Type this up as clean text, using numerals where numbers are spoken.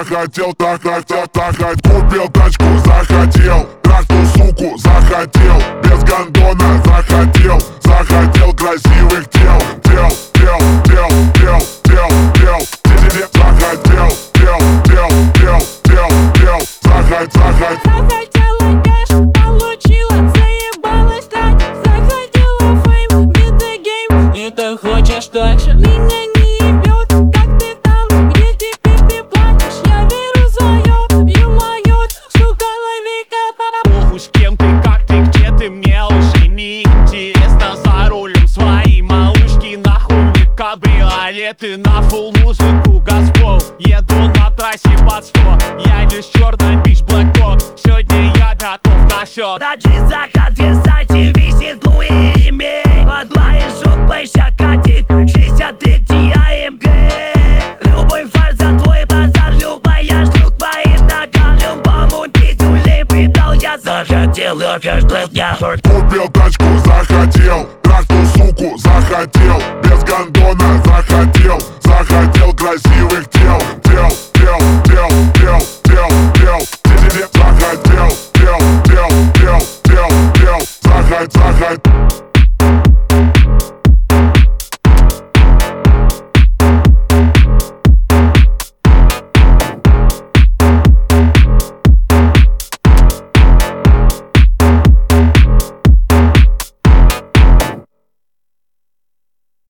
захотел, купил тачку, захотел, трахнул суку, захотел, без гондона, захотел красивых тел, захотел. Захотела кэш, получила, заебалась тратить. Захотела фейм, beat the game. И ты хочешь так же? Меня не ебет, как ты там, где теперь ты платишь. Я верю в свое, ё-моё, сука, лови кота. Похуй с кем ты, как ты, где ты, мне уже не интересно. За рулем своей малышки, нахуй мне кабриолеты. На фулл музыку газпол, еду на трассе под 100. Я лишь черный бич, блэкбок. Сегодня я готов на счет. Раджи закат, Версачи, висит Луи ремень. Под моей жопой щекотит 63 АМГ. Любой фарс за твой базар, любая шлюха твои нога. Любому пиздюлей придал я. Захотел, опять я Купил тачку, захотел, трахнул суку, захотел, без гондона,